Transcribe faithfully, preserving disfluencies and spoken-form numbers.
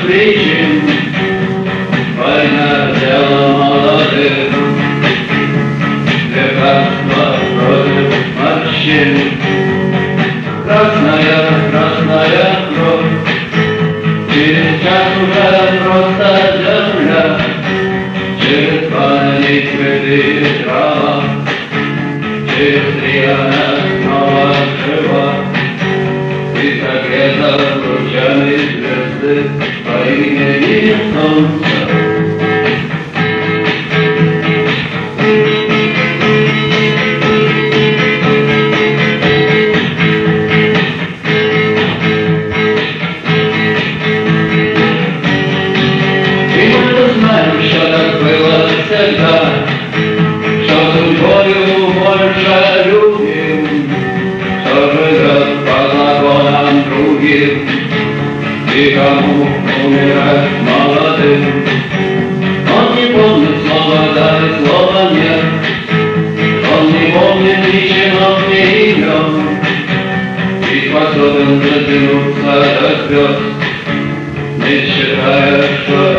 причин, война дело молодых, лекарства против морщин. Красная, красная кровь, через час уже просто земля, через память цветы и трава, через три она снова жива, и согрета лучами звезды по имени Солнца. Что так было всегда, что судьбою больше любим, кто живет по законам другим, и кому умирать молодым. Он не помнит слова «да» и слова «нет», он не помнит ни чинов, ни имен, и способен дотянуться до звезд, не считая, что